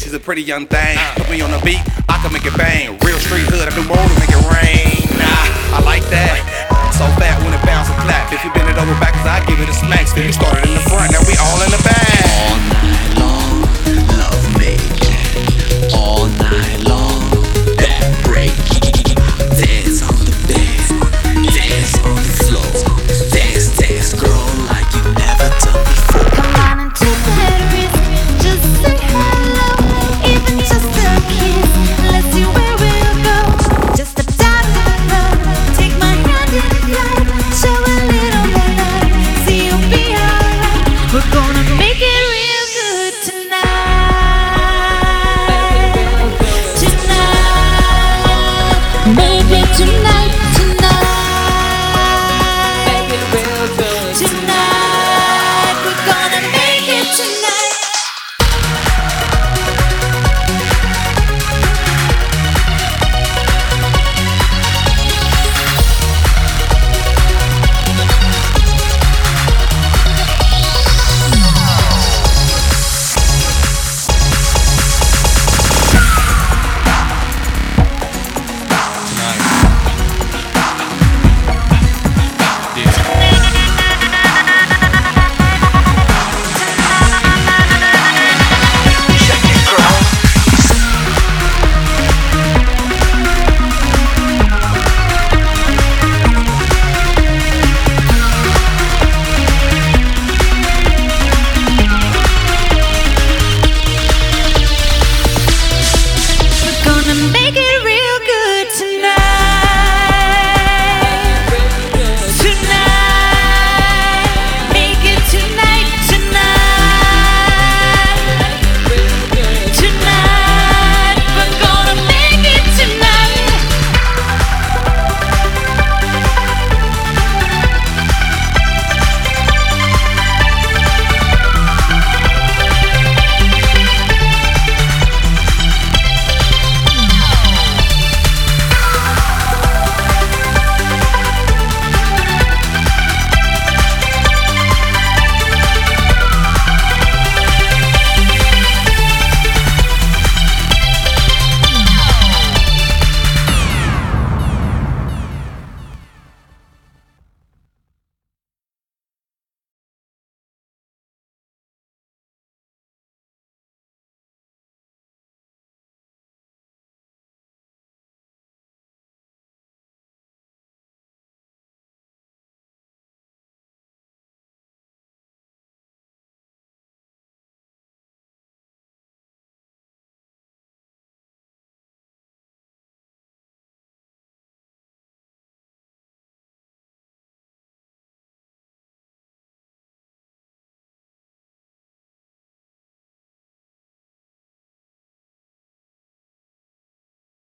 she's a pretty young thing. Put me on the beat, I can make it bang. Real street hood, I do more to make it rain. I like that. So fat when it bounce and clap. If you bend it over backwards, I give it a smack. Still, you started in the front, now